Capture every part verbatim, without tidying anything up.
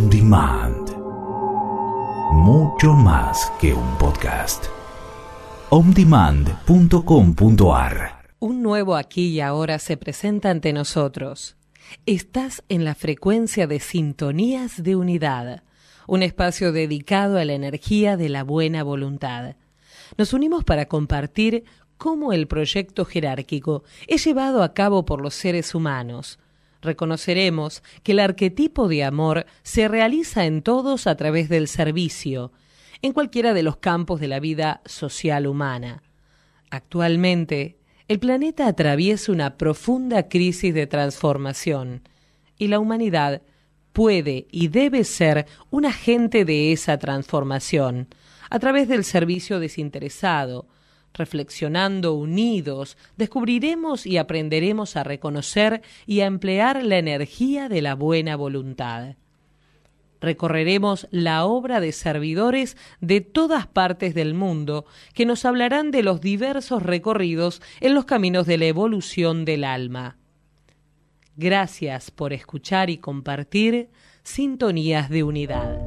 On Demand. Mucho más que un podcast. on demand punto com punto a r. Un nuevo aquí y ahora se presenta ante nosotros. Estás en la frecuencia de Sintonías de Unidad, un espacio dedicado a la energía de la buena voluntad. Nos unimos para compartir cómo el proyecto jerárquico es llevado a cabo por los seres humanos. Reconoceremos que el arquetipo de amor se realiza en todos a través del servicio, en cualquiera de los campos de la vida social humana. Actualmente, el planeta atraviesa una profunda crisis de transformación y la humanidad puede y debe ser un agente de esa transformación a través del servicio desinteresado. Reflexionando unidos, descubriremos y aprenderemos a reconocer y a emplear la energía de la buena voluntad. Recorreremos la obra de servidores de todas partes del mundo que nos hablarán de los diversos recorridos en los caminos de la evolución del alma. Gracias por escuchar y compartir Sintonías de Unidad.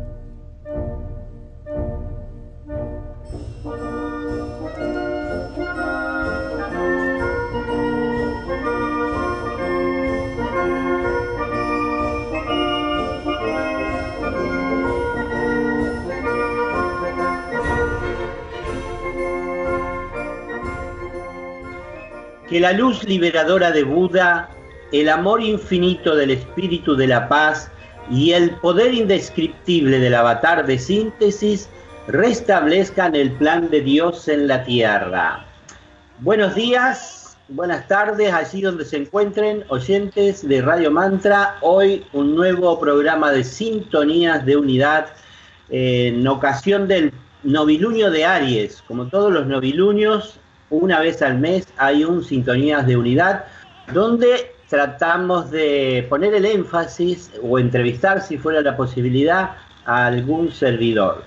Que la luz liberadora de Buda, el amor infinito del espíritu de la paz y el poder indescriptible del avatar de síntesis restablezcan el plan de Dios en la tierra. Buenos días, buenas tardes, allí donde se encuentren oyentes de Radio Mantra. Hoy un nuevo programa de Sintonías de Unidad eh, en ocasión del novilunio de Aries. Como todos los novilunios, una vez al mes hay un Sintonías de Unidad donde tratamos de poner el énfasis o entrevistar, si fuera la posibilidad, a algún servidor.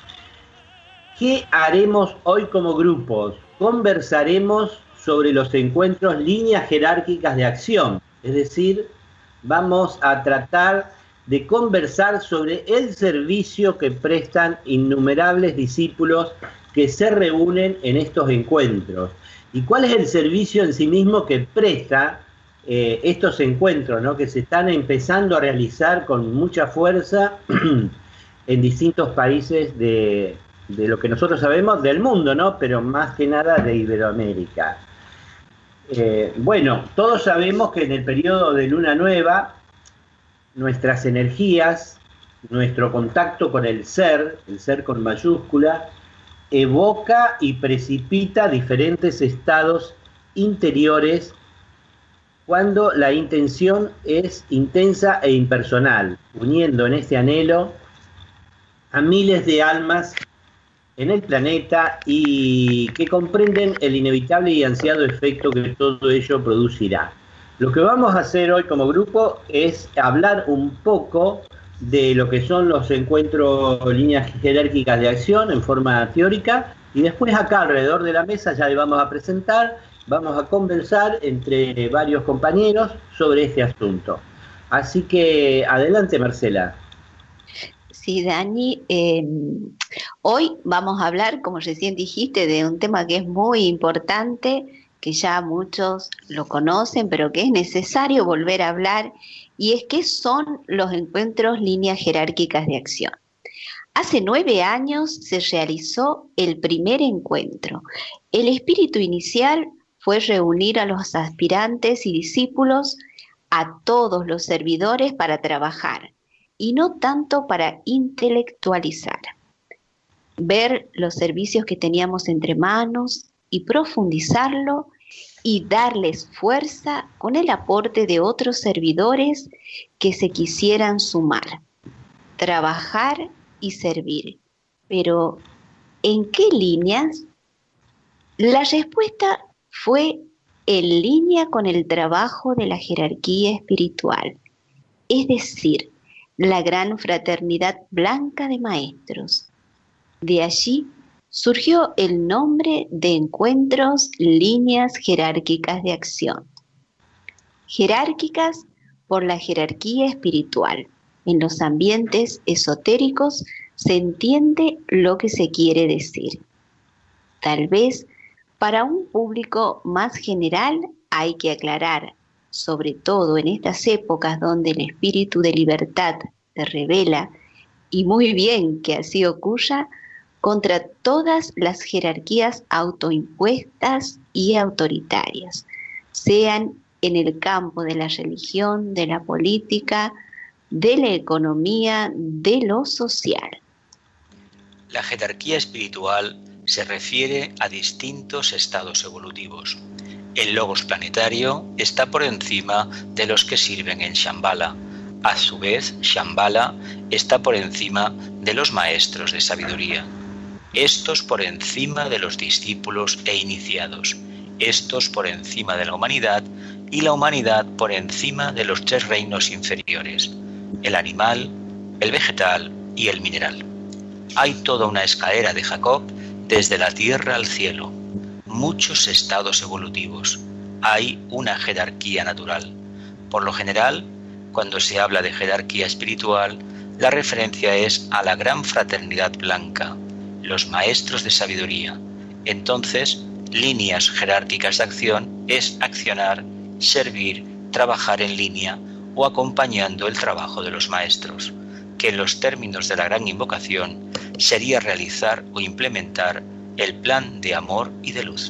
¿Qué haremos hoy como grupos? Conversaremos sobre los encuentros líneas jerárquicas de acción, es decir, vamos a tratar de conversar sobre el servicio que prestan innumerables discípulos que se reúnen en estos encuentros. ¿Y cuál es el servicio en sí mismo que presta eh, estos encuentros, ¿no? que se están empezando a realizar con mucha fuerza en distintos países de, de lo que nosotros sabemos del mundo, ¿no? pero más que nada de Iberoamérica? Eh, bueno, todos sabemos que en el periodo de luna nueva, nuestras energías, nuestro contacto con el ser, el ser con mayúscula, evoca y precipita diferentes estados interiores cuando la intención es intensa e impersonal, uniendo en este anhelo a miles de almas en el planeta y que comprenden el inevitable y ansiado efecto que todo ello producirá. Lo que vamos a hacer hoy como grupo es hablar un poco de lo que son los encuentros líneas jerárquicas de acción en forma teórica, y después acá alrededor de la mesa ya le vamos a presentar, vamos a conversar entre varios compañeros sobre este asunto. Así que adelante, Marcela. Sí, Dani, eh, hoy vamos a hablar, como recién dijiste, de un tema que es muy importante, que ya muchos lo conocen, pero que es necesario volver a hablar, y es qué son los encuentros líneas jerárquicas de acción. Hace nueve años se realizó el primer encuentro. El espíritu inicial fue reunir a los aspirantes y discípulos, a todos los servidores para trabajar, y no tanto para intelectualizar. Ver los servicios que teníamos entre manos y profundizarlo y darles fuerza con el aporte de otros servidores que se quisieran sumar, trabajar y servir. Pero, ¿en qué líneas? La respuesta fue en línea con el trabajo de la jerarquía espiritual, es decir, la gran fraternidad blanca de maestros. De allí surgió el nombre de encuentros líneas jerárquicas de acción. Jerárquicas por la jerarquía espiritual, En los ambientes esotéricos se entiende lo que se quiere decir. Tal vez para un público más general hay que aclarar, sobre todo en estas épocas donde el espíritu de libertad se revela, y muy bien que así ocurra, contra todas las jerarquías autoimpuestas y autoritarias, sean en el campo de la religión, de la política, de la economía, de lo social. La jerarquía espiritual se refiere a distintos estados evolutivos. El logos planetario está por encima de los que sirven en Shambhala. A su vez, Shambhala está por encima de los maestros de sabiduría. Estos por encima de los discípulos e iniciados. Estos por encima de la humanidad y la humanidad por encima de los tres reinos inferiores: el animal, el vegetal y el mineral. Hay toda una escalera de Jacob desde la tierra al cielo. Muchos estados evolutivos. Hay una jerarquía natural. Por lo general, cuando se habla de jerarquía espiritual, la referencia es a la gran fraternidad blanca, los maestros de sabiduría. Entonces, líneas jerárquicas de acción es accionar, servir, trabajar en línea o acompañando el trabajo de los maestros, que en los términos de la gran invocación sería realizar o implementar el plan de amor y de luz.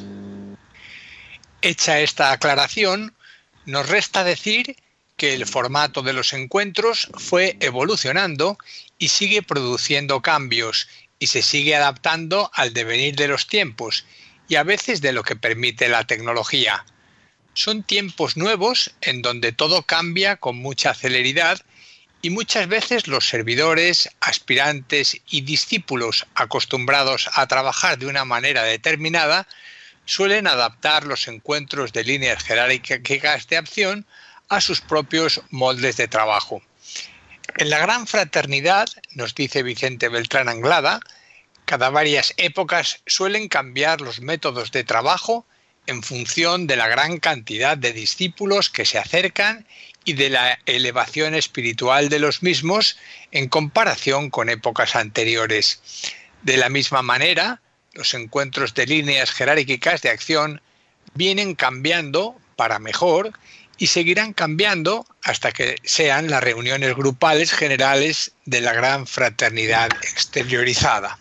Hecha esta aclaración, nos resta decir que el formato de los encuentros fue evolucionando y sigue produciendo cambios y se sigue adaptando al devenir de los tiempos y a veces de lo que permite la tecnología. Son tiempos nuevos en donde todo cambia con mucha celeridad y muchas veces los servidores, aspirantes y discípulos acostumbrados a trabajar de una manera determinada suelen adaptar los encuentros de líneas jerárquicas de acción a sus propios moldes de trabajo. En la gran fraternidad, nos dice Vicente Beltrán Anglada, cada varias épocas suelen cambiar los métodos de trabajo en función de la gran cantidad de discípulos que se acercan y de la elevación espiritual de los mismos en comparación con épocas anteriores. De la misma manera, los encuentros de líneas jerárquicas de acción vienen cambiando para mejor y seguirán cambiando hasta que sean las reuniones grupales generales de la gran fraternidad exteriorizada.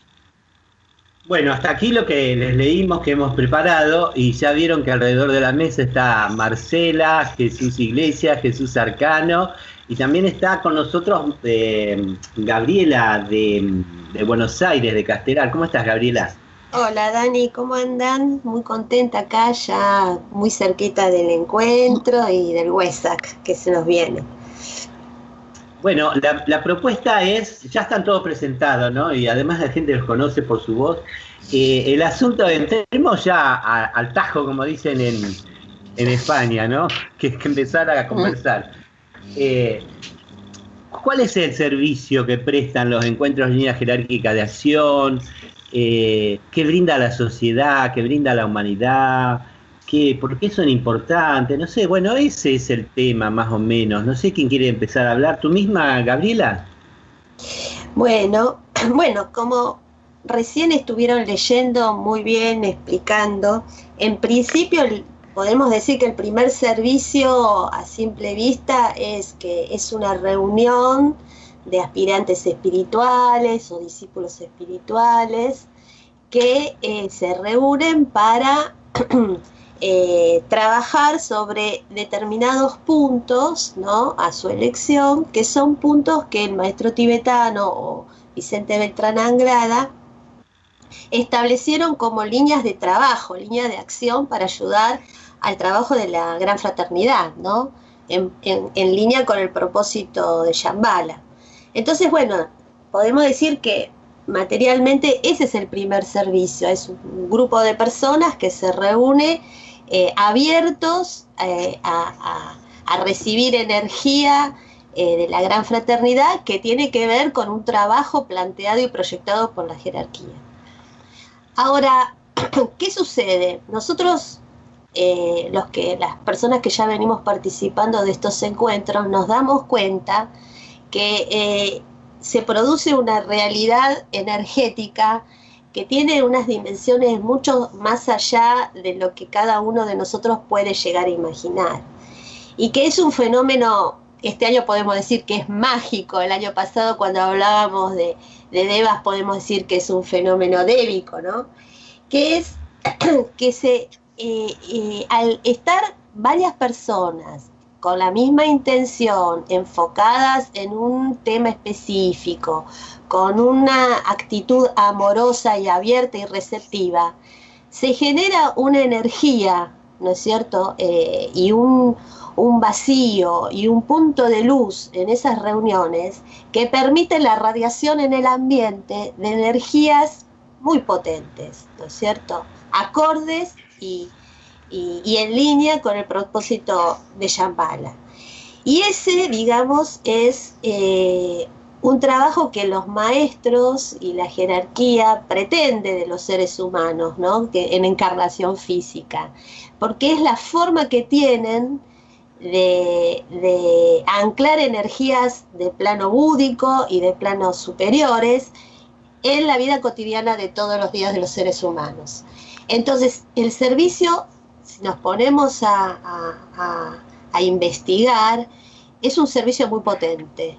Bueno, hasta aquí lo que les leímos que hemos preparado, y ya vieron que alrededor de la mesa está Marcela, Jesús Iglesias, Jesús Arcano, y también está con nosotros eh, Gabriela de, de Buenos Aires, de Castelar. ¿Cómo estás, Gabriela? Hola, Dani, ¿cómo andan? Muy contenta acá, ya muy cerquita del encuentro y del Huesac que se nos viene. Bueno, la, la propuesta es, ya están todos presentados, ¿no? Y además la gente los conoce por su voz. Eh, el asunto, entremos ya a, al tajo, como dicen en, en España, ¿no? Que es que empezar a conversar. Eh, ¿Cuál es el servicio que prestan los encuentros de línea jerárquica de acción? Eh, ¿Qué brinda a la sociedad? ¿Qué brinda a la humanidad? ¿Qué, ¿Por qué son importantes? No sé, bueno, ese es el tema más o menos. No sé quién quiere empezar a hablar. ¿Tú misma, Gabriela? Bueno, bueno, como recién estuvieron leyendo muy bien, explicando, en principio podemos decir que el primer servicio a simple vista es que es una reunión de aspirantes espirituales o discípulos espirituales que eh, se reúnen para eh, trabajar sobre determinados puntos, ¿no?, a su elección, que son puntos que el maestro tibetano o Vicente Beltrán Anglada establecieron como líneas de trabajo, líneas de acción para ayudar al trabajo de la gran fraternidad, ¿no?, en, en, en línea con el propósito de Shambhala. Entonces, bueno, podemos decir que materialmente ese es el primer servicio, es un grupo de personas que se reúne eh, abiertos eh, a, a, a recibir energía eh, de la gran fraternidad, que tiene que ver con un trabajo planteado y proyectado por la jerarquía. Ahora, ¿qué sucede? Nosotros, eh, los que, las personas que ya venimos participando de estos encuentros, nos damos cuenta que eh, se produce una realidad energética que tiene unas dimensiones mucho más allá de lo que cada uno de nosotros puede llegar a imaginar. Y que es un fenómeno, este año podemos decir que es mágico. El año pasado, cuando hablábamos de, de devas, podemos decir que es un fenómeno dévico, ¿no? Que es que se, eh, eh, al estar varias personas con la misma intención, enfocadas en un tema específico, con una actitud amorosa y abierta y receptiva, se genera una energía, ¿no es cierto?, eh, y un, un vacío y un punto de luz en esas reuniones que permite la radiación en el ambiente de energías muy potentes, ¿no es cierto?, acordes y Y, y en línea con el propósito de Shambhala. Y ese, digamos, es eh, un trabajo que los maestros y la jerarquía pretende de los seres humanos, ¿no?, que en encarnación física, porque es la forma que tienen de, de anclar energías de plano búdico y de planos superiores en la vida cotidiana de todos los días de los seres humanos. Entonces, el servicio, si nos ponemos a, a, a, a investigar, es un servicio muy potente.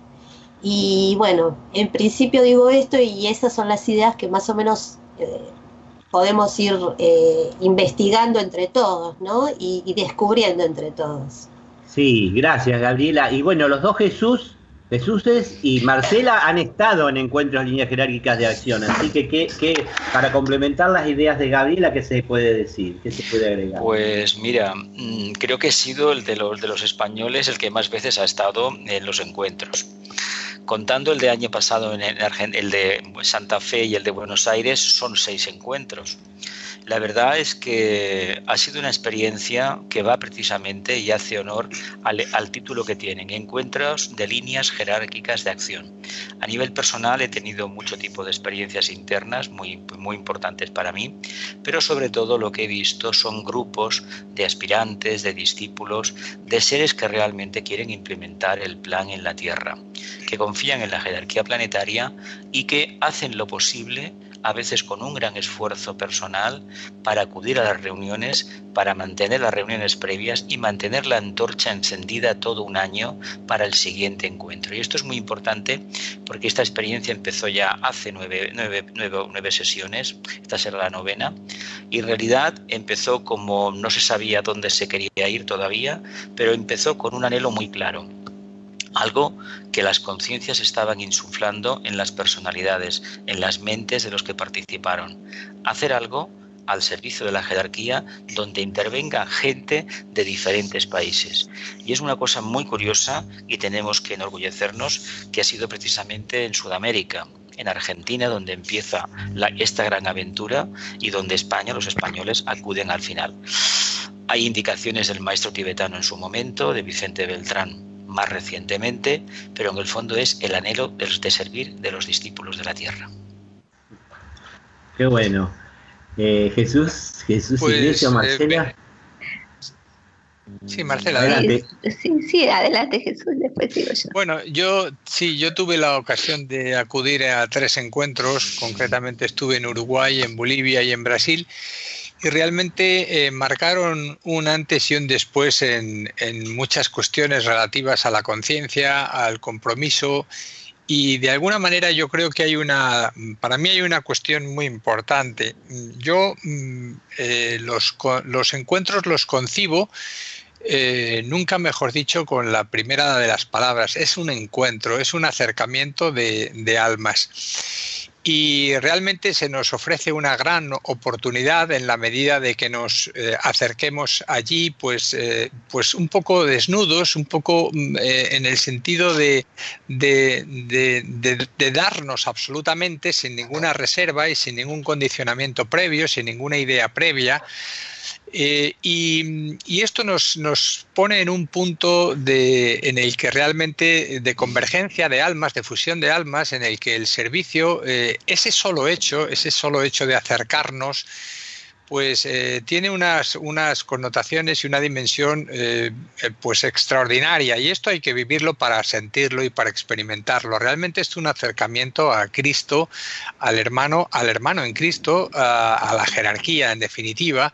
Y bueno, en principio digo esto, y esas son las ideas que más o menos eh, podemos ir eh, investigando entre todos, ¿no? Y, y descubriendo entre todos. Sí, gracias, Gabriela. Y bueno, los dos Jesús, Jesúses y Marcela han estado en encuentros líneas jerárquicas de acción, así que, que, que para complementar las ideas de Gabriela, ¿qué se puede decir? ¿Qué se puede agregar? Pues mira, creo que he sido el de los, de los españoles el que más veces ha estado en los encuentros. Contando el de año pasado, en el, el de Santa Fe y el de Buenos Aires, son seis encuentros. La verdad es que ha sido una experiencia que va precisamente y hace honor al, al título que tienen, Encuentros de líneas jerárquicas de acción. A nivel personal he tenido mucho tipo de experiencias internas muy, muy importantes para mí, pero sobre todo lo que he visto son grupos de aspirantes, de discípulos, de seres que realmente quieren implementar el plan en la Tierra, que confían en la jerarquía planetaria y que hacen lo posible, a veces con un gran esfuerzo personal, para acudir a las reuniones, para mantener las reuniones previas y mantener la antorcha encendida todo un año para el siguiente encuentro. Y esto es muy importante porque esta experiencia empezó ya hace nueve, nueve, nueve, nueve sesiones, esta será la novena, y en realidad empezó como no se sabía dónde se quería ir todavía, pero empezó con un anhelo muy claro. Algo que las conciencias estaban insuflando en las personalidades, en las mentes de los que participaron. Hacer algo al servicio de la jerarquía donde intervenga gente de diferentes países. Y es una cosa muy curiosa y tenemos que enorgullecernos que ha sido precisamente en Sudamérica, en Argentina, donde empieza la, esta gran aventura y donde España, los españoles, acuden al final. Hay indicaciones del maestro tibetano en su momento, de Vicente Beltrán más recientemente, pero en el fondo es el anhelo de, de servir de los discípulos de la Tierra. Qué bueno. Eh, Jesús, Jesús pues, Iglesia, Marcela. Eh, sí, Marcela, adelante. Sí, sí, adelante Jesús, después sigo yo. Bueno, yo sí, yo tuve la ocasión de acudir a tres encuentros, concretamente estuve en Uruguay, en Bolivia y en Brasil, y realmente eh, marcaron un antes y un después en, en muchas cuestiones relativas a la conciencia, al compromiso, y de alguna manera yo creo que hay una, para mí hay una cuestión muy importante. Yo eh, los, los encuentros los concibo, eh, nunca mejor dicho, con la primera de las palabras. Es un encuentro, es un acercamiento de, de almas. Y realmente se nos ofrece una gran oportunidad en la medida de que nos eh, acerquemos allí pues, eh, pues un poco desnudos, un poco eh, en el sentido de, de, de, de, de darnos absolutamente sin ninguna reserva y sin ningún condicionamiento previo, sin ninguna idea previa. Eh, y, y esto nos, nos pone en un punto de, en el que realmente de convergencia de almas, de fusión de almas, en el que el servicio, eh, ese solo hecho, ese solo hecho de acercarnos, pues eh, tiene unas, unas connotaciones y una dimensión eh, eh, pues extraordinaria, y esto hay que vivirlo para sentirlo y para experimentarlo. Realmente es un acercamiento a Cristo, al hermano, al hermano en Cristo, a, a la jerarquía en definitiva,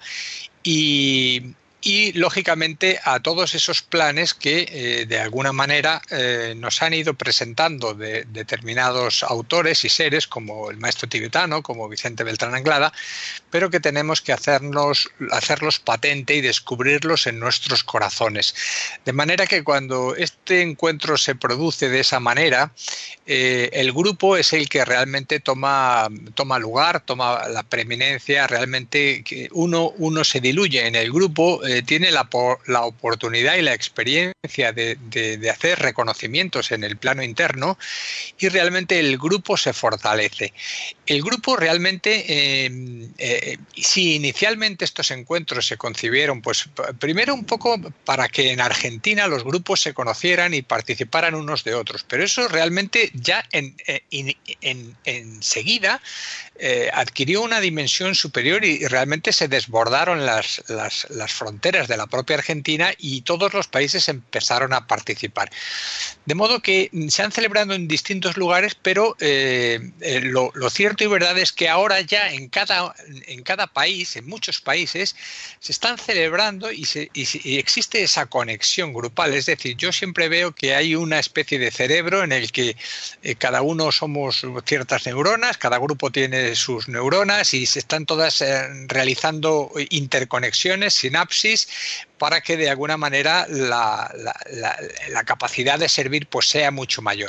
y Y, lógicamente, a todos esos planes que, eh, de alguna manera, eh, nos han ido presentando de, determinados autores y seres, como el maestro tibetano, como Vicente Beltrán Anglada, pero que tenemos que hacernos, hacerlos patente y descubrirlos en nuestros corazones. De manera que cuando este encuentro se produce de esa manera, eh, el grupo es el que realmente toma, toma lugar, toma la preeminencia, realmente que uno, uno se diluye en el grupo, eh, tiene la, la oportunidad y la experiencia de, de, de hacer reconocimientos en el plano interno, y realmente el grupo se fortalece. El grupo realmente, eh, eh, si inicialmente estos encuentros se concibieron, pues primero un poco para que en Argentina los grupos se conocieran y participaran unos de otros, pero eso realmente ya en, en, en, enseguida eh, adquirió una dimensión superior, y, y realmente se desbordaron las, las, las fronteras de la propia Argentina, y todos los países empezaron a participar. De modo que se han celebrado en distintos lugares, pero eh, eh, lo, lo cierto y verdad es que ahora ya en cada, en cada país, en muchos países, se están celebrando y, se, y, y existe esa conexión grupal. Es decir, yo siempre veo que hay una especie de cerebro en el que eh, cada uno somos ciertas neuronas, cada grupo tiene sus neuronas, y se están todas eh, realizando interconexiones, sinapsis, para que de alguna manera la, la, la, la capacidad de servir pues sea mucho mayor.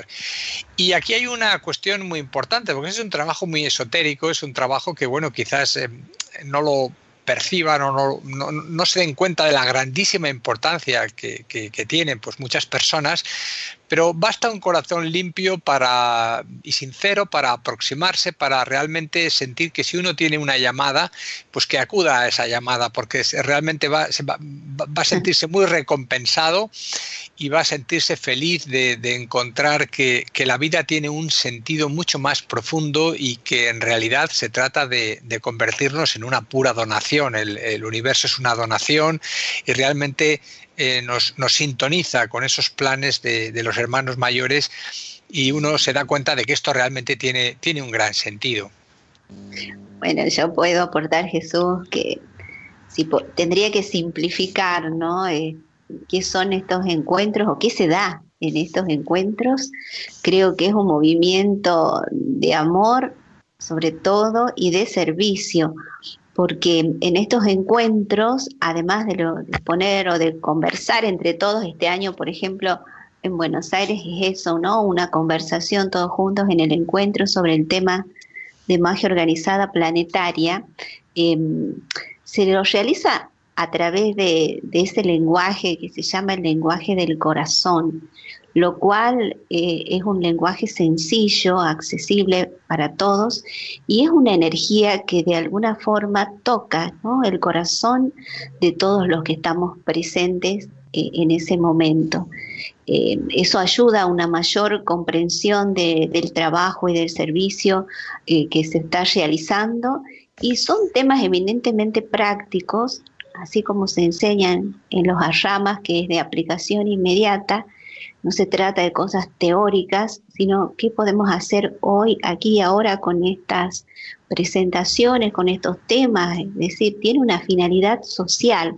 Y aquí hay una cuestión muy importante, porque es un trabajo muy esotérico, es un trabajo que, bueno, quizás eh, no lo perciban o no, no, no se den cuenta de la grandísima importancia que, que, que tienen pues muchas personas, pero basta un corazón limpio para, y sincero para aproximarse, para realmente sentir que si uno tiene una llamada, pues que acuda a esa llamada, porque realmente va, va, va a sentirse muy recompensado y va a sentirse feliz de, de encontrar que, que la vida tiene un sentido mucho más profundo, y que en realidad se trata de, de convertirnos en una pura donación. El, el universo es una donación, y realmente eh, nos, nos sintoniza con esos planes de, de los hermanos mayores, y uno se da cuenta de que esto realmente tiene, tiene un gran sentido. Bueno, yo puedo aportar, Jesús, que si po- tendría que simplificar, ¿no? Eh, ¿Qué son estos encuentros o qué se da en estos encuentros? Creo que es un movimiento de amor, sobre todo, y de servicio, porque en estos encuentros, además de, lo, de poner o de conversar entre todos, este año, por ejemplo, en Buenos Aires es eso, ¿no? Una conversación todos juntos en el encuentro sobre el tema de magia organizada planetaria. Eh, se lo realiza a través de, de ese lenguaje que se llama el lenguaje del corazón, lo cual eh, es un lenguaje sencillo, accesible para todos, y es una energía que de alguna forma toca, ¿no?, el corazón de todos los que estamos presentes eh, en ese momento. Eh, eso ayuda a una mayor comprensión de, del trabajo y del servicio eh, que se está realizando, y son temas eminentemente prácticos, así como se enseñan en los ashramas, que es de aplicación inmediata. No se trata de cosas teóricas, sino qué podemos hacer hoy, aquí y ahora, con estas presentaciones, con estos temas. Es decir, tiene una finalidad social,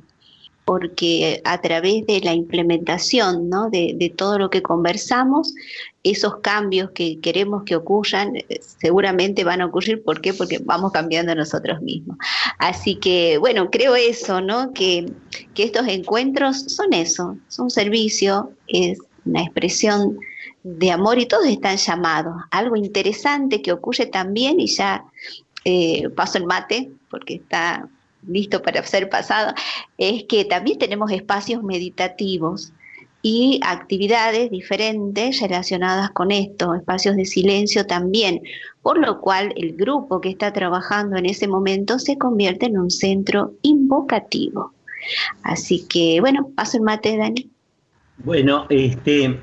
porque a través de la implementación, ¿no?, de, de todo lo que conversamos, esos cambios que queremos que ocurran, seguramente van a ocurrir. ¿Por qué? Porque vamos cambiando nosotros mismos. Así que, bueno, creo eso, ¿no?, que, que estos encuentros son eso, son servicio, es una expresión de amor, y todos están llamados. Algo interesante que ocurre también, y ya eh, paso el mate, porque está listo para ser pasado, es que también tenemos espacios meditativos y actividades diferentes relacionadas con esto, espacios de silencio también, por lo cual el grupo que está trabajando en ese momento se convierte en un centro invocativo. Así que, bueno, paso el mate, Dani. Bueno, este,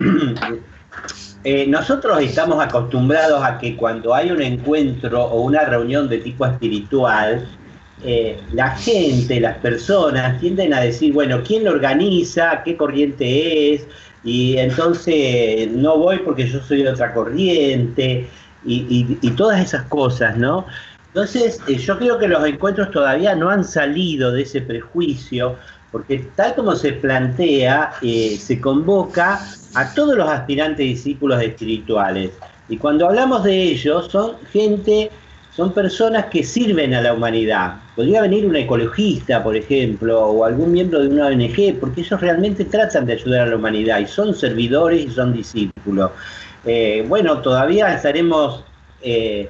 eh, nosotros estamos acostumbrados a que cuando hay un encuentro o una reunión de tipo espiritual, eh, la gente, las personas tienden a decir, bueno, ¿quién lo organiza? ¿Qué corriente es? Y entonces no voy porque yo soy de otra corriente, y, y, y todas esas cosas, ¿no? Entonces, eh, yo creo que los encuentros todavía no han salido de ese prejuicio, porque tal como se plantea, eh, se convoca a todos los aspirantes discípulos espirituales. Y cuando hablamos de ellos, son gente, son personas que sirven a la humanidad. Podría venir un ecologista, por ejemplo, o algún miembro de una O N G, porque ellos realmente tratan de ayudar a la humanidad, y son servidores y son discípulos. Eh, bueno, todavía estaremos eh,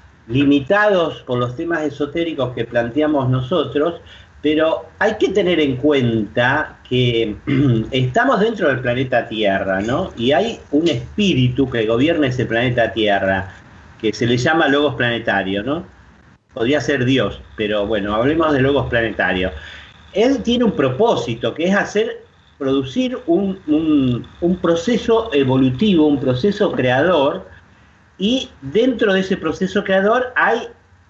limitados por los temas esotéricos que planteamos nosotros, pero hay que tener en cuenta que estamos dentro del planeta Tierra, ¿no? Y hay un espíritu que gobierna ese planeta Tierra, que se le llama Logos Planetario, ¿no? Podría ser Dios, pero bueno, hablemos de Logos Planetario. Él tiene un propósito, que es hacer, producir un, un, un proceso evolutivo, un proceso creador, y dentro de ese proceso creador hay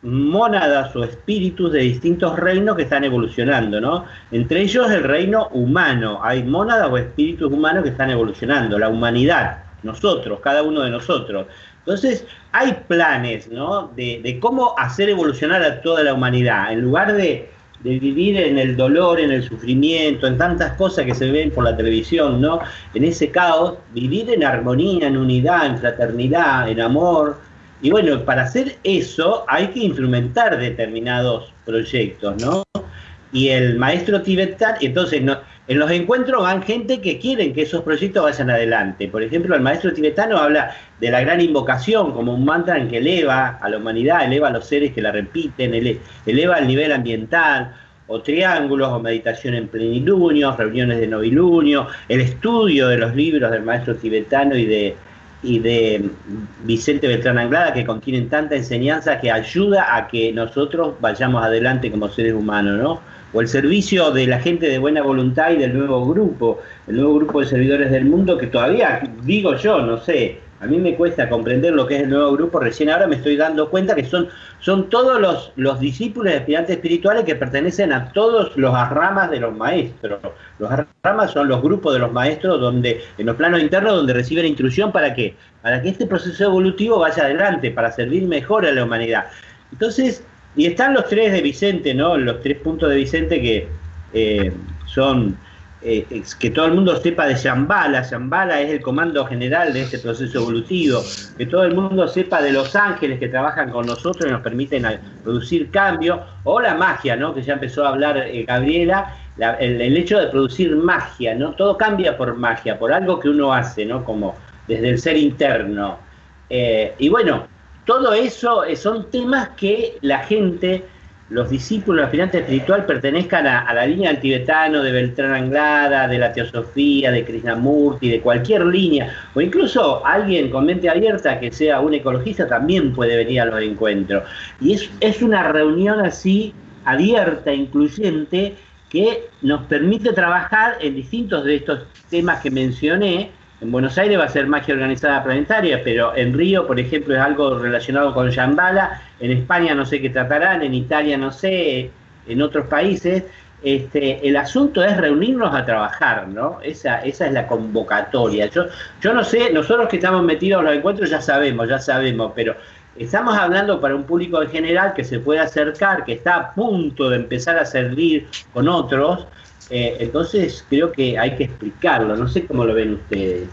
mónadas o espíritus de distintos reinos que están evolucionando, ¿no? Entre ellos el reino humano. Hay mónadas o espíritus humanos que están evolucionando, la humanidad, nosotros, cada uno de nosotros. Entonces hay planes, ¿no? De, de cómo hacer evolucionar a toda la humanidad, en lugar de, de vivir en el dolor, en el sufrimiento, en tantas cosas que se ven por la televisión, ¿no? En ese caos, vivir en armonía, en unidad, en fraternidad, en amor. Y bueno, para hacer eso hay que instrumentar determinados proyectos, ¿no? Y el maestro tibetano, entonces no, en los encuentros van gente que quieren que esos proyectos vayan adelante. Por ejemplo, el maestro tibetano habla de la gran invocación como un mantra en que eleva a la humanidad, eleva a los seres que la repiten, ele, eleva el nivel ambiental, o triángulos, o meditación en plenilunio, reuniones de novilunio, el estudio de los libros del maestro tibetano y de y de Vicente Beltrán Anglada, que contienen tanta enseñanza que ayuda a que nosotros vayamos adelante como seres humanos, ¿no? O el servicio de la gente de buena voluntad y del nuevo grupo, el nuevo grupo de servidores del mundo, que todavía, digo yo, no sé, a mí me cuesta comprender lo que es el nuevo grupo, recién ahora me estoy dando cuenta que son, son todos los, los discípulos de aspirantes espirituales que pertenecen a todos los ramas de los maestros. Los ramas son los grupos de los maestros donde, en los planos internos, donde reciben instrucción para qué, para que este proceso evolutivo vaya adelante, para servir mejor a la humanidad. Entonces, y están los tres de Vicente, ¿no? Los tres puntos de Vicente que eh, son... Eh, que todo el mundo sepa de Shambhala. Shambhala es el comando general de este proceso evolutivo, que todo el mundo sepa de los ángeles que trabajan con nosotros y nos permiten producir cambio, o la magia, ¿no? Que ya empezó a hablar eh, Gabriela, la, el, el hecho de producir magia, ¿no? Todo cambia por magia, por algo que uno hace, ¿no? Como desde el ser interno. Eh, y bueno, todo eso eh, son temas que la gente, los discípulos, los aspirantes espiritual, pertenezcan a, a la línea del tibetano, de Beltrán Anglada, de la Teosofía, de Krishnamurti, de cualquier línea, o incluso alguien con mente abierta que sea un ecologista también puede venir a los encuentros. Y es, es una reunión así, abierta, incluyente, que nos permite trabajar en distintos de estos temas que mencioné. En Buenos Aires va a ser magia organizada planetaria, pero en Río, por ejemplo, es algo relacionado con Shambhala. En España no sé qué tratarán, en Italia no sé, en otros países. Este, el asunto es reunirnos a trabajar, ¿no? Esa, esa es la convocatoria. Yo, yo no sé, nosotros que estamos metidos en los encuentros ya sabemos, ya sabemos, pero estamos hablando para un público en general que se puede acercar, que está a punto de empezar a servir con otros. Eh, entonces creo que hay que explicarlo, no sé cómo lo ven ustedes.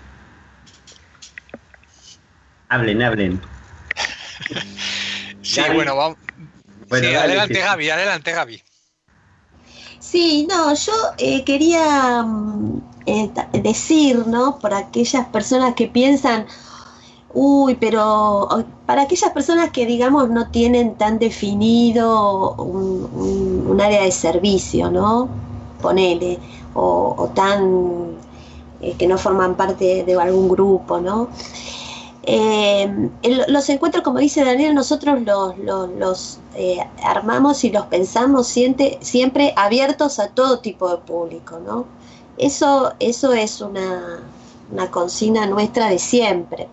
Hablen, hablen. Sí, Gaby. bueno, vamos. Bueno, sí, dale, adelante, que... Gaby, adelante, Gaby. Sí, no, yo eh, quería eh, decir, ¿no? Para aquellas personas que piensan, uy, pero para aquellas personas que, digamos, no tienen tan definido un, un, un área de servicio, ¿no? Ponele, o, o tan eh, que no forman parte de algún grupo, ¿no? Eh, el, los encuentros, como dice Daniel, nosotros los, los, los eh, armamos y los pensamos siempre, siempre abiertos a todo tipo de público, ¿no? Eso, eso es una, una consigna nuestra de siempre.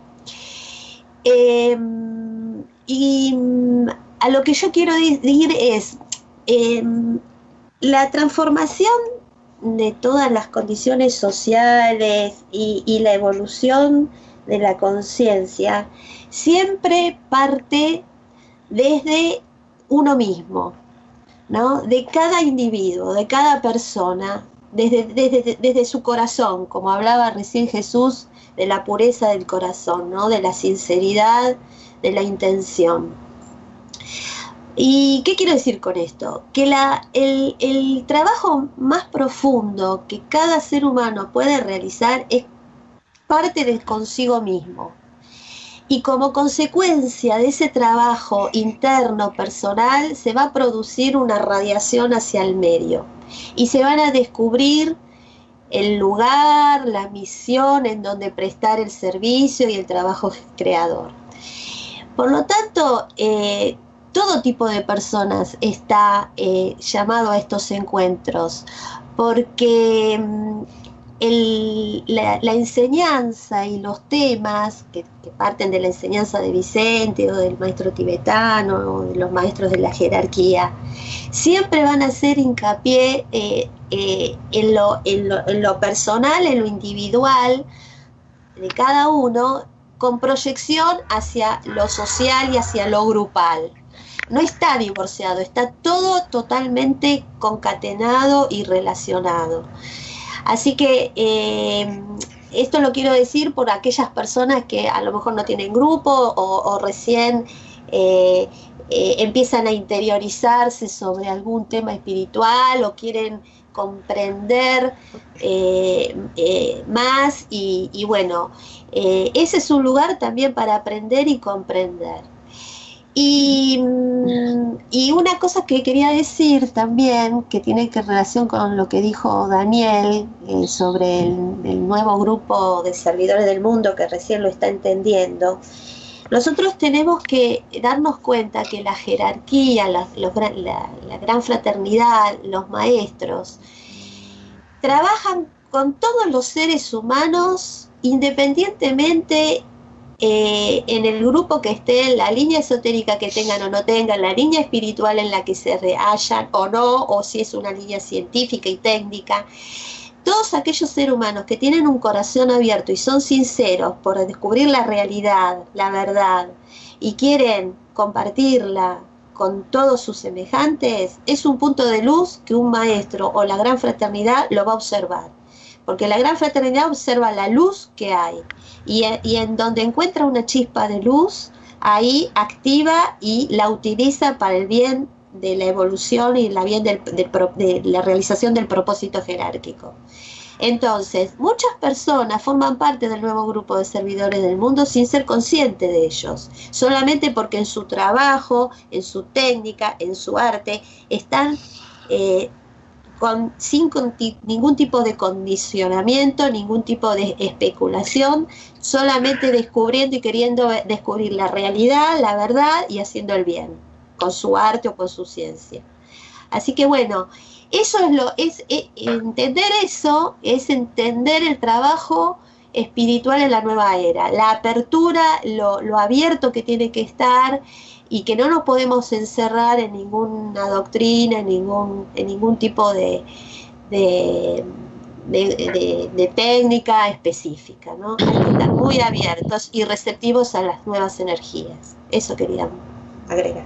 Eh, y a lo que yo quiero decir es, eh, la transformación de todas las condiciones sociales y, y la evolución de la conciencia siempre parte desde uno mismo, ¿no? De cada individuo, de cada persona, desde, desde, desde su corazón, como hablaba recién Jesús, de la pureza del corazón, ¿no? De la sinceridad, de la intención. ¿Y qué quiero decir con esto? Que la, el, el trabajo más profundo que cada ser humano puede realizar es parte de consigo mismo. Y como consecuencia de ese trabajo interno, personal, se va a producir una radiación hacia el medio. Y se van a descubrir el lugar, la misión en donde prestar el servicio y el trabajo creador. Por lo tanto, eh, todo tipo de personas está eh, llamado a estos encuentros, porque el, la, la enseñanza y los temas que, que parten de la enseñanza de Vicente o del maestro tibetano o de los maestros de la jerarquía, siempre van a hacer hincapié eh, eh, en, lo, en, lo, en lo personal, en lo individual de cada uno, con proyección hacia lo social y hacia lo grupal. No está divorciado, está todo totalmente concatenado y relacionado. Así que eh, esto lo quiero decir por aquellas personas que a lo mejor no tienen grupo o, o recién eh, eh, empiezan a interiorizarse sobre algún tema espiritual o quieren comprender eh, eh, más y, y bueno, eh, ese es un lugar también para aprender y comprender. Y, y una cosa que quería decir también, que tiene que relación con lo que dijo Daniel eh, sobre el, el nuevo grupo de servidores del mundo que recién lo está entendiendo, nosotros tenemos que darnos cuenta que la jerarquía, la, los, la, la gran fraternidad, los maestros, trabajan con todos los seres humanos independientemente Eh, en el grupo que esté, en la línea esotérica que tengan o no tengan, la línea espiritual en la que se hallan o no, o si es una línea científica y técnica, todos aquellos seres humanos que tienen un corazón abierto y son sinceros por descubrir la realidad, la verdad, y quieren compartirla con todos sus semejantes, es un punto de luz que un maestro o la gran fraternidad lo va a observar. Porque la gran fraternidad observa la luz que hay y, y en donde encuentra una chispa de luz, ahí activa y la utiliza para el bien de la evolución y la bien del, del, de la realización del propósito jerárquico. Entonces, muchas personas forman parte del nuevo grupo de servidores del mundo sin ser conscientes de ellos, solamente porque en su trabajo, en su técnica, en su arte, están eh, Con, sin con ti, ningún tipo de condicionamiento, ningún tipo de especulación, solamente descubriendo y queriendo descubrir la realidad, la verdad y haciendo el bien, con su arte o con su ciencia. Así que bueno, eso es lo, es, es entender eso, es entender el trabajo espiritual en la nueva era, la apertura, lo, lo abierto que tiene que estar, y que no nos podemos encerrar en ninguna doctrina, en ningún, en ningún tipo de, de, de, de, de técnica específica, ¿no? Hay que estar muy abiertos y receptivos a las nuevas energías. Eso quería agregar.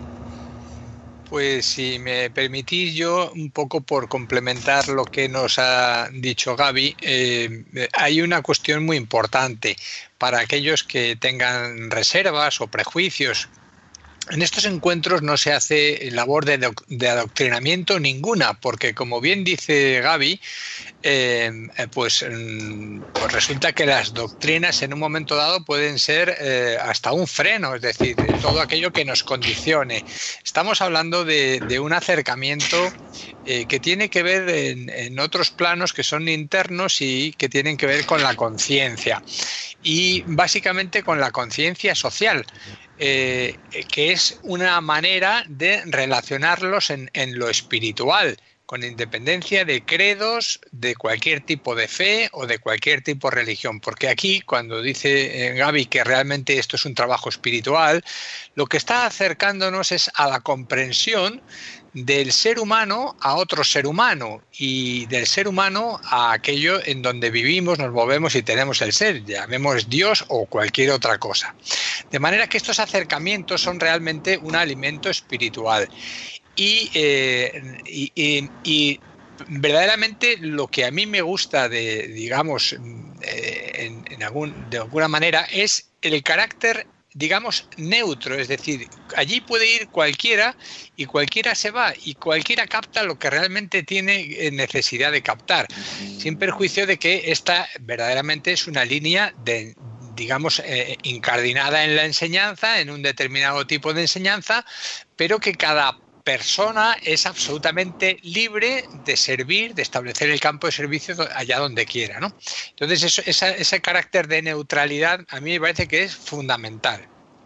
Pues si me permitís yo, un poco por complementar lo que nos ha dicho Gaby, eh, hay una cuestión muy importante para aquellos que tengan reservas o prejuicios. En estos encuentros no se hace labor de, de adoctrinamiento ninguna, porque como bien dice Gaby, eh, pues, pues resulta que las doctrinas en un momento dado pueden ser eh, hasta un freno, es decir, todo aquello que nos condicione. Estamos hablando de, de un acercamiento eh, que tiene que ver en, en otros planos que son internos y que tienen que ver con la conciencia y básicamente con la conciencia social. Eh, que es una manera de relacionarlos en, en lo espiritual, con independencia de credos, de cualquier tipo de fe o de cualquier tipo de religión. Porque aquí, cuando dice Gaby que realmente esto es un trabajo espiritual, lo que está acercándonos es a la comprensión del ser humano a otro ser humano y del ser humano a aquello en donde vivimos, nos movemos y tenemos el ser, llamemos Dios o cualquier otra cosa. De manera que estos acercamientos son realmente un alimento espiritual. Y, eh, y, y, y verdaderamente lo que a mí me gusta de, digamos, eh, en, en algún, de alguna manera es el carácter, digamos, neutro, es decir, allí puede ir cualquiera y cualquiera se va y cualquiera capta lo que realmente tiene necesidad de captar, sin perjuicio de que esta verdaderamente es una línea de, digamos, eh, incardinada en la enseñanza, en un determinado tipo de enseñanza, pero que cada persona es absolutamente libre de servir, de establecer el campo de servicio allá donde quiera, ¿no? Entonces, eso, esa, ese carácter de neutralidad a mí me parece que es fundamental.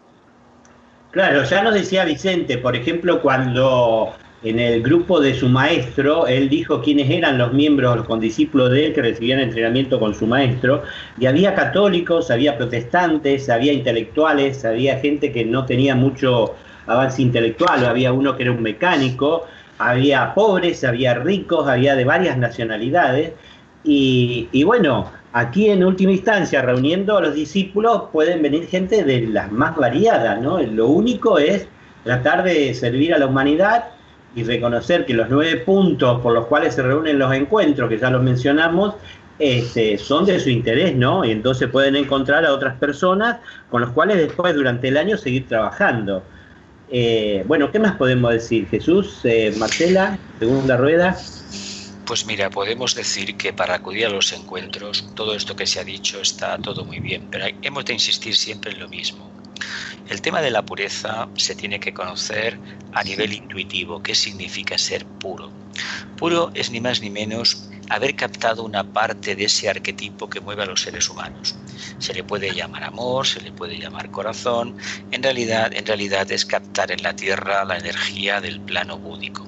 Claro, ya nos decía Vicente, por ejemplo, cuando en el grupo de su maestro, él dijo quiénes eran los miembros, los condiscípulos de él que recibían entrenamiento con su maestro, y había católicos, había protestantes, había intelectuales, había gente que no tenía mucho avance intelectual, había uno que era un mecánico, había pobres, había ricos, había de varias nacionalidades, y, y bueno, aquí en última instancia, reuniendo a los discípulos, pueden venir gente de las más variadas, ¿no? Lo único es tratar de servir a la humanidad y reconocer que los nueve puntos por los cuales se reúnen los encuentros, que ya los mencionamos, este, son de su interés, ¿no? Y entonces pueden encontrar a otras personas con los cuales después durante el año seguir trabajando. Eh, bueno, ¿qué más podemos decir? Jesús, eh, Marcela, segunda rueda. Pues mira, podemos decir que para acudir a los encuentros, todo esto que se ha dicho está todo muy bien, pero hemos de insistir siempre en lo mismo. El tema de la pureza se tiene que conocer a nivel intuitivo. ¿Qué significa ser puro? Puro es ni más ni menos haber captado una parte de ese arquetipo que mueve a los seres humanos. Se le puede llamar amor, se le puede llamar corazón. En realidad, en realidad es captar en la tierra la energía del plano búdico.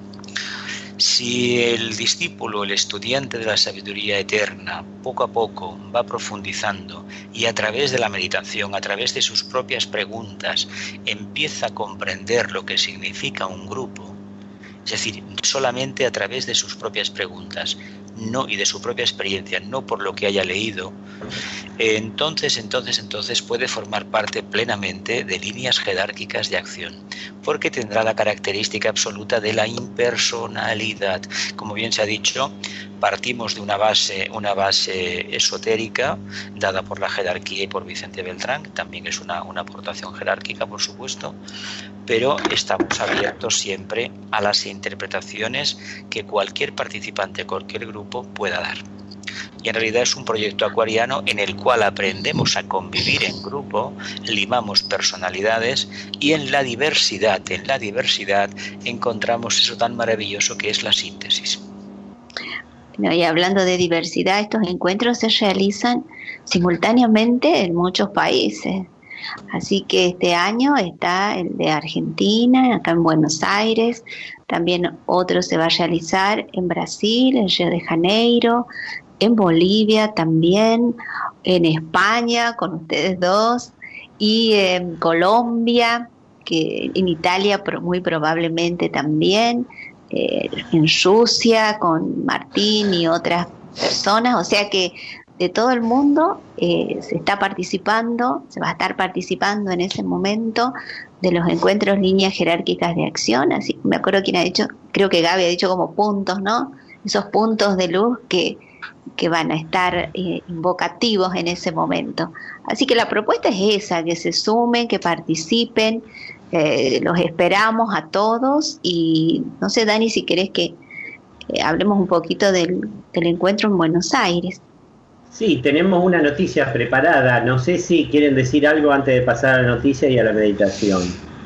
Si el discípulo, el estudiante de la sabiduría eterna, poco a poco va profundizando y a través de la meditación, a través de sus propias preguntas, empieza a comprender lo que significa un grupo, es decir, solamente a través de sus propias preguntas, no y de su propia experiencia, no por lo que haya leído, entonces, entonces, entonces puede formar parte plenamente de líneas jerárquicas de acción, porque tendrá la característica absoluta de la impersonalidad. Como bien se ha dicho, partimos de una base, una base esotérica dada por la jerarquía y por Vicente Beltrán, también es una, una aportación jerárquica, por supuesto, pero estamos abiertos siempre a las interpretaciones que cualquier participante, cualquier grupo pueda dar. Y en realidad es un proyecto acuariano en el cual aprendemos a convivir en grupo, limamos personalidades y en la diversidad, en la diversidad encontramos eso tan maravilloso que es la síntesis. Bueno, y hablando de diversidad, estos encuentros se realizan simultáneamente en muchos países. Así que este año está el de Argentina, acá en Buenos Aires, también otro se va a realizar en Brasil, en Río de Janeiro, en Bolivia también, en España con ustedes dos, y en Colombia, que en Italia muy probablemente también, eh, en Rusia con Martín y otras personas, o sea que de todo el mundo eh, se está participando, se va a estar participando en ese momento de los encuentros líneas jerárquicas de acción. Así me acuerdo quién ha dicho, creo que Gaby ha dicho como puntos, ¿no? Esos puntos de luz que, que van a estar eh, invocativos en ese momento. Así que la propuesta es esa, que se sumen, que participen, eh, los esperamos a todos. Y no sé, Dani, si querés que eh, hablemos un poquito del, del encuentro en Buenos Aires. Sí, tenemos una noticia preparada. No sé si quieren decir algo antes de pasar a la noticia y a la meditación.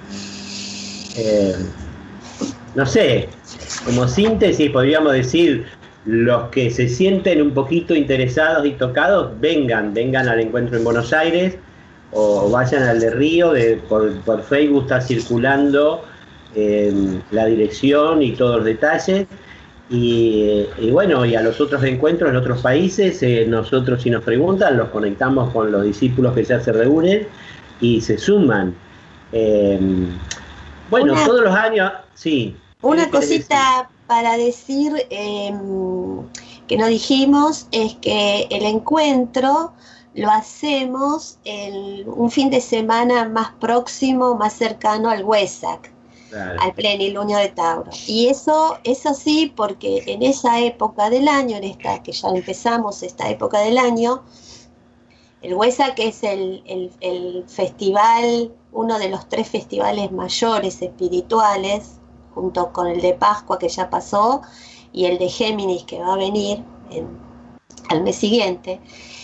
Eh, no sé, como síntesis podríamos decir, los que se sienten un poquito interesados y tocados, vengan, vengan al encuentro en Buenos Aires o vayan al de Río, de, por, por Facebook está circulando eh, la dirección y todos los detalles. Y, y bueno, y a los otros encuentros en otros países, eh, nosotros si nos preguntan, los conectamos con los discípulos que ya se reúnen y se suman. Eh, bueno, una, todos los años, sí. Una cosita decir? para decir eh, que no dijimos es que el encuentro lo hacemos el, un fin de semana más próximo, más cercano al Wesak. Claro. Al plenilunio de Tauro. Y eso es así porque en esa época del año, en esta que ya empezamos esta época del año, el Wesak es el, el, el festival, uno de los tres festivales mayores espirituales, junto con el de Pascua que ya pasó y el de Géminis que va a venir en, al mes siguiente.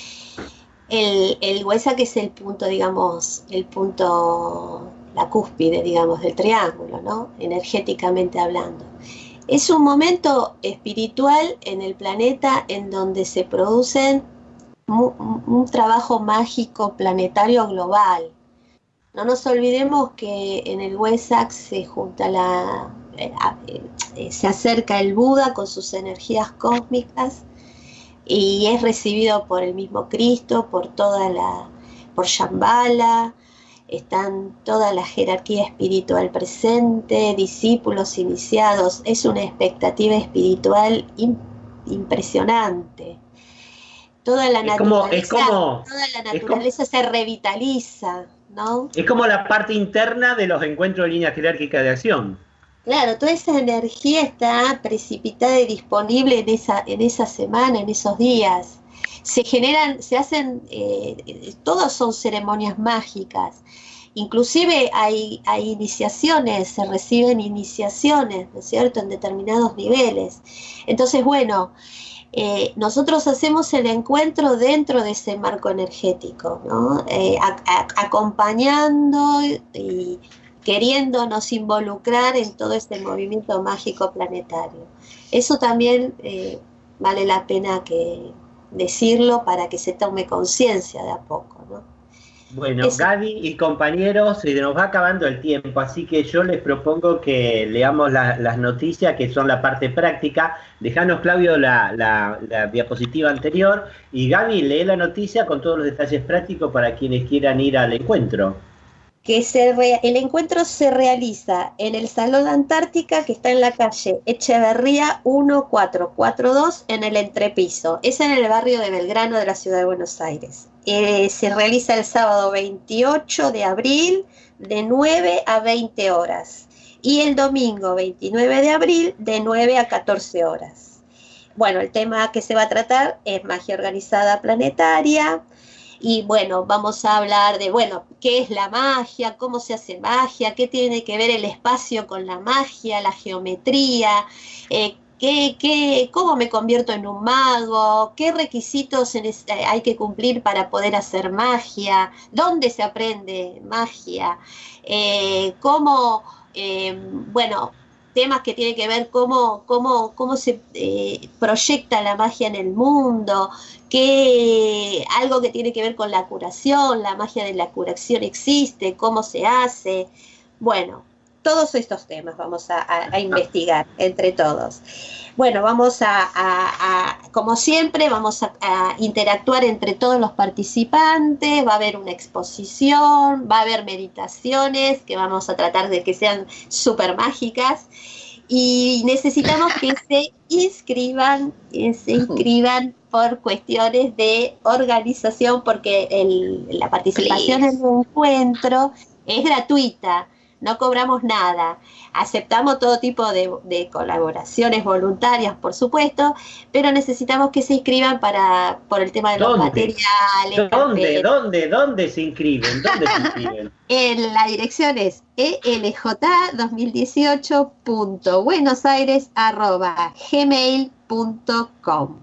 El, el Wesak es el punto, digamos, el punto... la cúspide, digamos, del triángulo, ¿no? Energéticamente hablando. Es un momento espiritual en el planeta en donde se produce un, un trabajo mágico planetario global. No nos olvidemos que en el Wesak se junta la, eh, eh, se acerca el Buda con sus energías cósmicas y es recibido por el mismo Cristo, por toda la, por Shambhala. Están toda la jerarquía espiritual presente, discípulos iniciados. Es una expectativa espiritual imp impresionante. Toda la es como, naturaleza, es como, toda la naturaleza como, se revitaliza, ¿no? Es como la parte interna de los encuentros de línea jerárquica de acción. Claro, toda esa energía está precipitada y disponible en esa, en esa semana, en esos días. Se generan, se hacen, eh, todos son ceremonias mágicas, inclusive hay, hay iniciaciones, se reciben iniciaciones, ¿no es cierto?, en determinados niveles. Entonces, bueno, eh, nosotros hacemos el encuentro dentro de ese marco energético, ¿no? Eh, a, a, acompañando y queriéndonos involucrar en todo este movimiento mágico planetario. Eso también eh, vale la pena que decirlo para que se tome conciencia de a poco, ¿no? Bueno, Eso. Gaby y compañeros, se nos va acabando el tiempo, así que yo les propongo que leamos la, las noticias, que son la parte práctica. Dejanos, Claudio, la, la, la diapositiva anterior, y Gaby, lee la noticia con todos los detalles prácticos para quienes quieran ir al encuentro. Que se re, el encuentro se realiza en el Salón Antártica, que está en la calle Echeverría mil cuatrocientos cuarenta y dos, en el entrepiso. Es en el barrio de Belgrano de la ciudad de Buenos Aires. Eh, se realiza el sábado veintiocho de abril de nueve a veinte horas y el domingo veintinueve de abril de nueve a catorce horas. Bueno, el tema que se va a tratar es magia organizada planetaria. Y bueno, vamos a hablar de, bueno, qué es la magia, cómo se hace magia, qué tiene que ver el espacio con la magia, la geometría, eh, qué, qué, cómo me convierto en un mago, qué requisitos en es, eh, hay que cumplir para poder hacer magia, dónde se aprende magia, eh, cómo, eh, bueno... temas que tienen que ver cómo, cómo, cómo se eh, proyecta la magia en el mundo, que algo que tiene que ver con la curación, la magia de la curación existe, cómo se hace. Bueno, todos estos temas vamos a, a, a investigar entre todos. Bueno, vamos a, a, a como siempre, vamos a, a interactuar entre todos los participantes, va a haber una exposición, va a haber meditaciones que vamos a tratar de que sean súper mágicas y necesitamos que se inscriban, que se inscriban por cuestiones de organización porque el, la participación Please. en el encuentro es gratuita. No cobramos nada, aceptamos todo tipo de, de colaboraciones voluntarias, por supuesto, pero necesitamos que se inscriban para por el tema de los ¿Dónde? materiales. ¿Dónde? Carpetas. ¿Dónde? ¿Dónde se inscriben? ¿Dónde se inscriben? En la dirección es e l j dos mil dieciocho punto buenosaires arroba gmail punto com.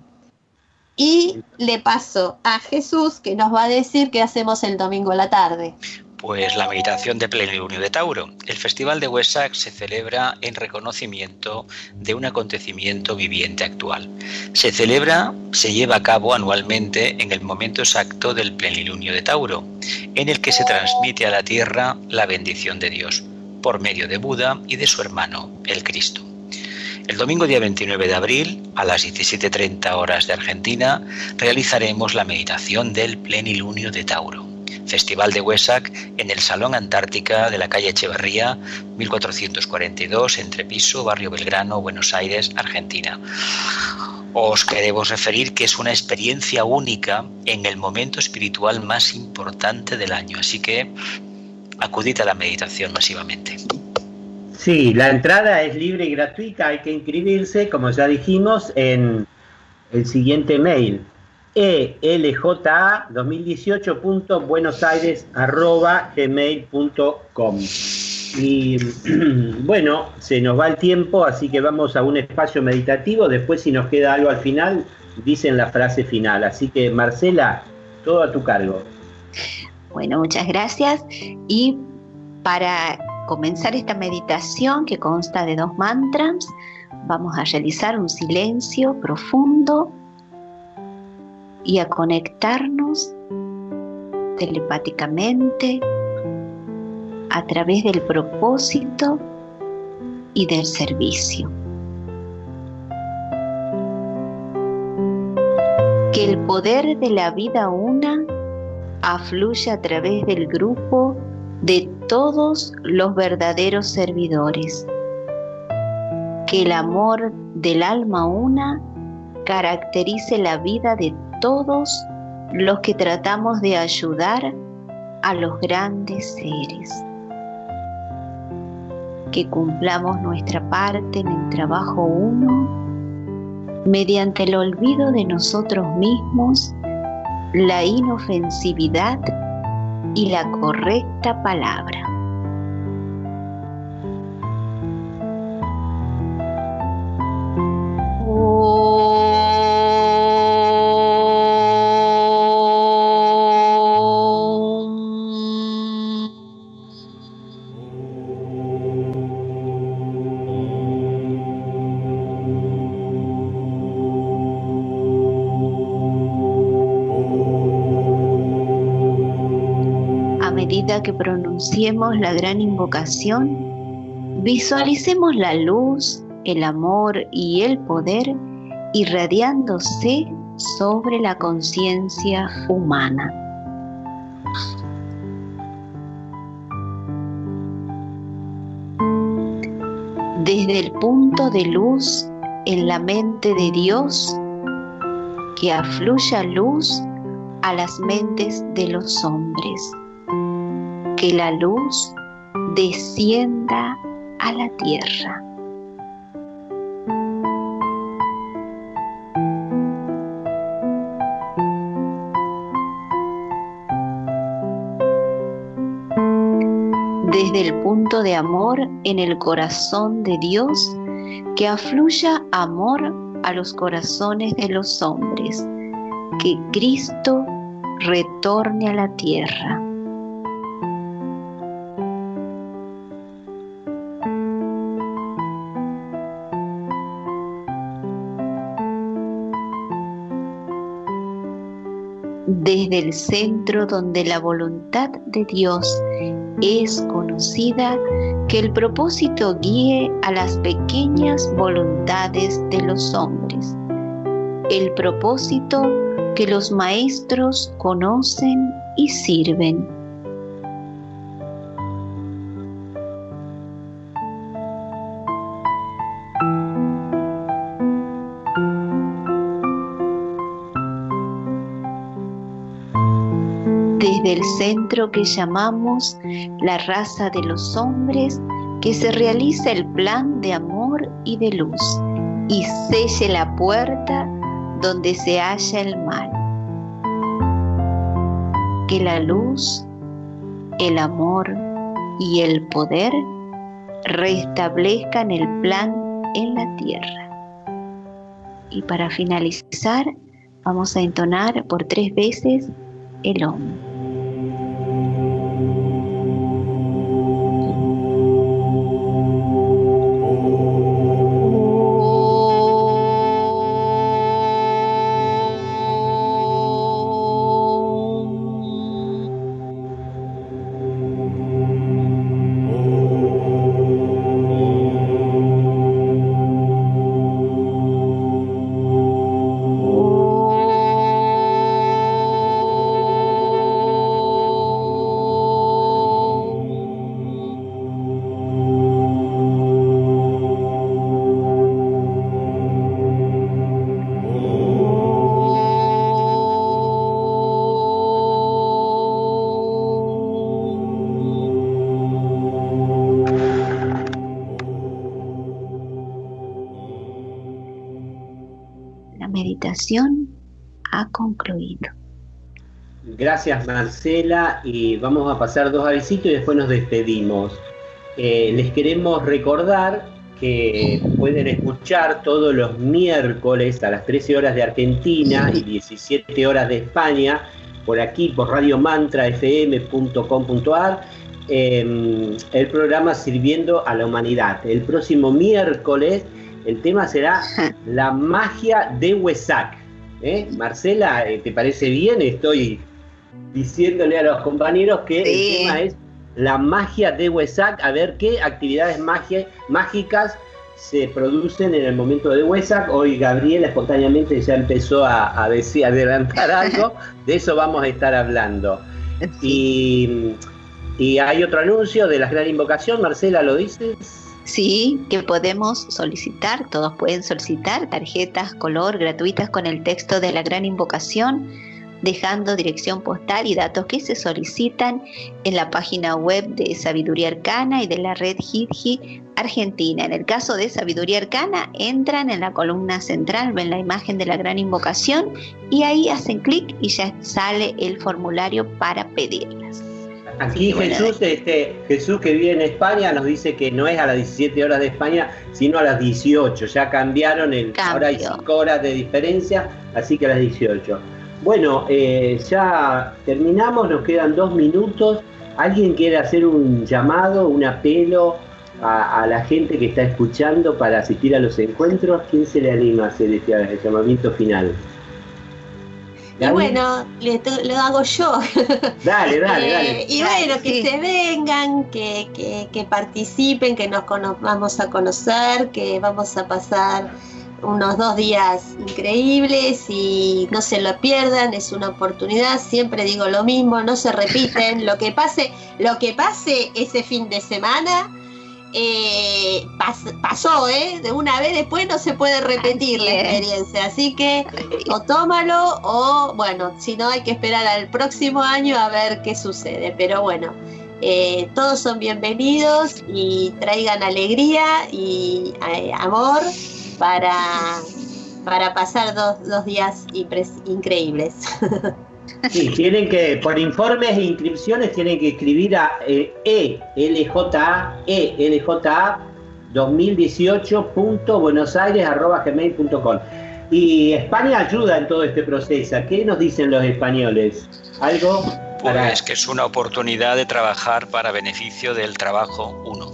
Y le paso a Jesús que nos va a decir qué hacemos el domingo a la tarde. Pues la meditación de plenilunio de Tauro. El Festival de Wesak se celebra en reconocimiento de un acontecimiento viviente actual. Se celebra, se lleva a cabo anualmente en el momento exacto del plenilunio de Tauro, en el que se transmite a la Tierra la bendición de Dios, por medio de Buda y de su hermano, el Cristo. El domingo día veintinueve de abril, a las diecisiete treinta horas de Argentina, realizaremos la meditación del plenilunio de Tauro. Festival de Huesac en el Salón Antártica de la calle Echeverría, mil cuatrocientos cuarenta y dos, Entrepiso, Barrio Belgrano, Buenos Aires, Argentina. Os queremos referir que es una experiencia única en el momento espiritual más importante del año, así que acudid a la meditación masivamente. Sí, la entrada es libre y gratuita, hay que inscribirse, como ya dijimos, en el siguiente mail, e l j a dos mil dieciocho punto buenos aires arroba gmail punto com. Y bueno, se nos va el tiempo, así que vamos a un espacio meditativo, después si nos queda algo al final, dicen la frase final. Así que Marcela, todo a tu cargo. Bueno, muchas gracias. Y para comenzar esta meditación que consta de dos mantras, vamos a realizar un silencio profundo y a conectarnos telepáticamente a través del propósito y del servicio. Que el poder de la vida una afluya a través del grupo de todos los verdaderos servidores. Que el amor del alma una caracterice la vida de todos los que tratamos de ayudar a los grandes seres. Que cumplamos nuestra parte en el trabajo uno mediante el olvido de nosotros mismos, la inofensividad y la correcta palabra. Que pronunciemos la gran invocación, visualicemos la luz, el amor y el poder irradiándose sobre la conciencia humana. Desde el punto de luz en la mente de Dios, que afluya luz a las mentes de los hombres. Que la luz descienda a la tierra. Desde el punto de amor en el corazón de Dios, que afluya amor a los corazones de los hombres. Que Cristo retorne a la tierra. Desde el centro donde la voluntad de Dios es conocida, que el propósito guíe a las pequeñas voluntades de los hombres. El propósito que los maestros conocen y sirven. Desde el centro que llamamos la raza de los hombres, que se realice el plan de amor y de luz, y selle la puerta donde se halla el mal. Que la luz, el amor y el poder restablezcan el plan en la tierra. Y para finalizar, vamos a entonar por tres veces el Om. meditación ha concluido. Gracias, Marcela, y vamos a pasar dos avisitos y después nos despedimos. Eh, les queremos recordar que pueden escuchar todos los miércoles a las trece horas de Argentina y diecisiete horas de España, por aquí, por radio mantra f m punto com punto a r, eh, el programa Sirviendo a la Humanidad. El próximo miércoles el tema será la magia de Wesak. ¿Eh? Marcela, ¿te parece bien? Estoy diciéndole a los compañeros que sí. El tema es la magia de Wesak, a ver qué actividades magia, mágicas se producen en el momento de Wesak. Hoy Gabriela espontáneamente ya empezó a, a decir, a adelantar algo, de eso vamos a estar hablando. Sí. Y, y hay otro anuncio de la Gran Invocación, Marcela, ¿lo dices? Sí, que podemos solicitar, todos pueden solicitar tarjetas color gratuitas con el texto de la Gran Invocación, dejando dirección postal y datos que se solicitan en la página web de Sabiduría Arcana y de la red Hidji Argentina. En el caso de Sabiduría Arcana, entran en la columna central, ven la imagen de la Gran Invocación y ahí hacen clic y ya sale el formulario para pedirlas. Aquí sí, Jesús, bueno, este, Jesús que vive en España nos dice que no es a las diecisiete horas de España, sino a las dieciocho. Ya cambiaron, el, ahora hay cinco horas de diferencia, así que a las dieciocho. Bueno, eh, ya terminamos, nos quedan dos minutos. ¿Alguien quiere hacer un llamado, un apelo a, a la gente que está escuchando para asistir a los encuentros? ¿Quién se le anima a hacer este el llamamiento final? Y bueno, le, lo hago yo. Dale, dale, eh, dale. Y bueno, dale, que sí. se vengan, que, que, que participen, que nos cono- vamos a conocer, que vamos a pasar unos dos días increíbles y no se lo pierdan, es una oportunidad, siempre digo lo mismo, no se repiten, lo que pase, lo que pase ese fin de semana eh, pas- pasó, ¿eh? De una vez después no se puede repetir la experiencia, así que o tómalo o bueno, si no hay que esperar al próximo año a ver qué sucede, pero bueno, eh, todos son bienvenidos y traigan alegría y eh, amor para, para pasar dos, dos días impres- increíbles. Sí, tienen que, por informes e inscripciones, tienen que escribir a eh, E L J A, E L J A dos mil dieciocho punto buenosaires arroba gmail punto com. Y España ayuda en todo este proceso. ¿Qué nos dicen los españoles? ¿Algo? Para... Pues que es una oportunidad de trabajar para beneficio del trabajo uno.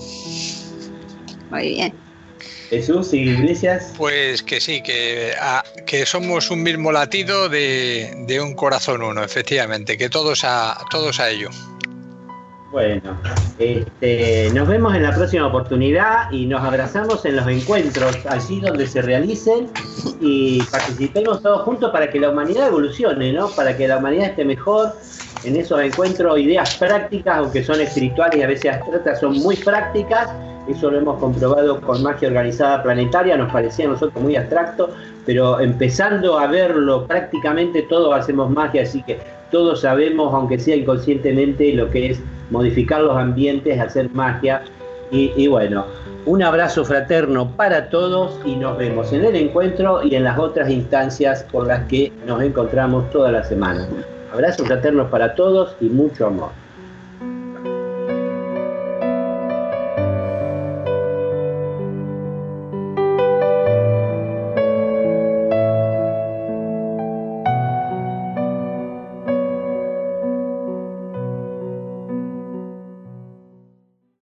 Muy bien. Jesús y Iglesias. Pues que sí, que, a, que somos un mismo latido de, de un corazón uno, efectivamente, que todos a, todos a ello. Bueno, este, nos vemos en la próxima oportunidad y nos abrazamos en los encuentros, allí donde se realicen, y participemos todos juntos para que la humanidad evolucione, ¿no? Para que la humanidad esté mejor. En esos encuentros, ideas prácticas, aunque son espirituales y a veces abstractas, son muy prácticas. Eso lo hemos comprobado con Magia Organizada Planetaria, nos parecía a nosotros muy abstracto, pero empezando a verlo prácticamente todos hacemos magia, así que todos sabemos, aunque sea inconscientemente, lo que es modificar los ambientes, hacer magia. Y, y bueno, un abrazo fraterno para todos y nos vemos en el encuentro y en las otras instancias por las que nos encontramos toda la semana. Abrazos fraternos para todos y mucho amor.